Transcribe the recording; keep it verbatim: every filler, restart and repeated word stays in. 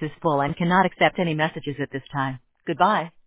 is full and cannot accept any messages at this time. Goodbye.